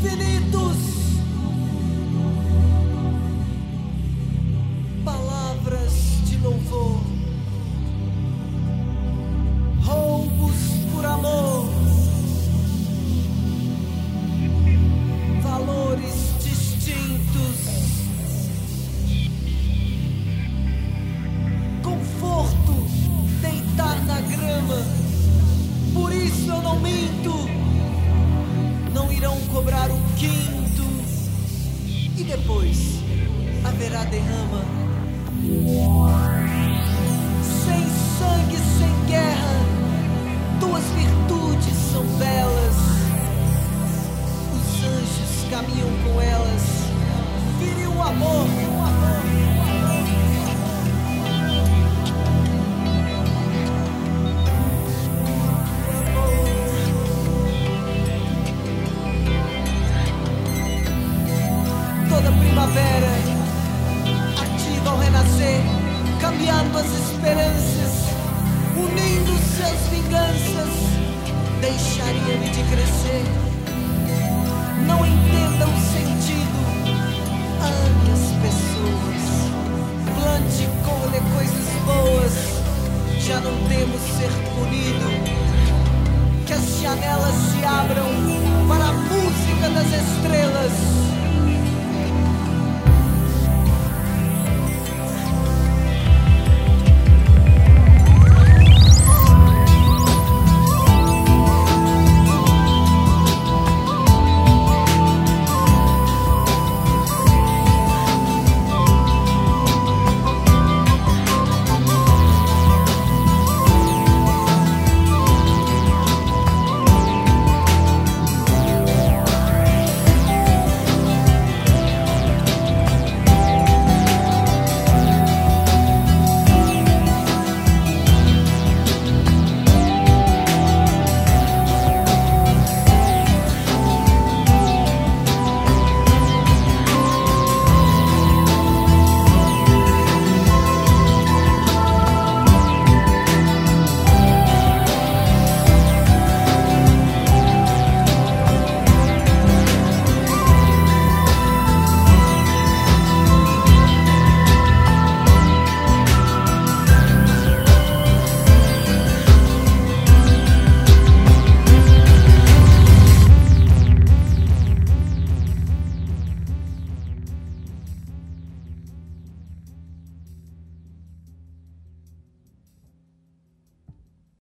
infinitos. Palavras de louvor, roubos por amor, valores distintos, conforto, deitar na grama. Por isso eu não minto. Não irão cobrar o quinto. E depois haverá derrama. Sem sangue, sem guerra, tuas virtudes são belas. Os anjos caminham com elas. Vire o amor. Toda primavera, ativa ao renascer, cambiando as esperanças, unindo seus vinganças, deixaria-me de crescer.